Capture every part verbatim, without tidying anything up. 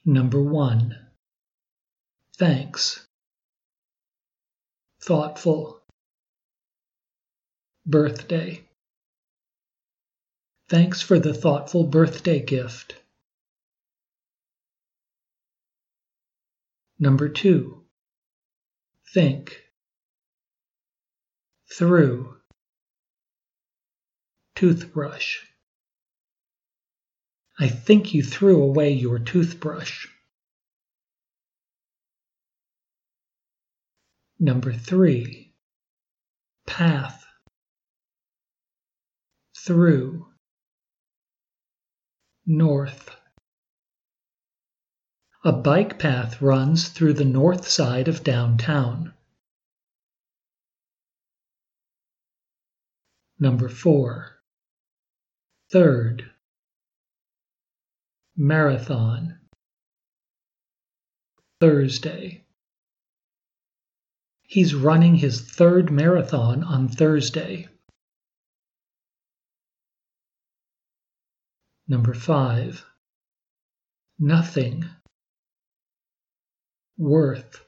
Number one. Thanks. Thoughtful. Birthday. Thanks for the thoughtful birthday gift. Number two. Think. Through. Toothbrush. I think you threw away your toothbrush. Number three. Path. Through. North. A bike path runs through the north side of downtown. Number four. Third. Marathon. Thursday. He's running his third marathon on Thursday. Number five. Nothing. Worth.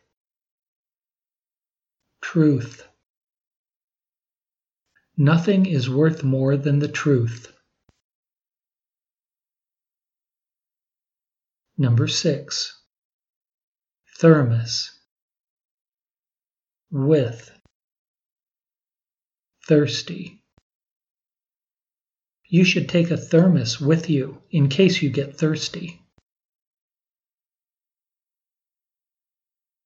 Truth. Nothing is worth more than the truth. Number six. Thermos. With. Thirsty. You should take a thermos with you in case you get thirsty.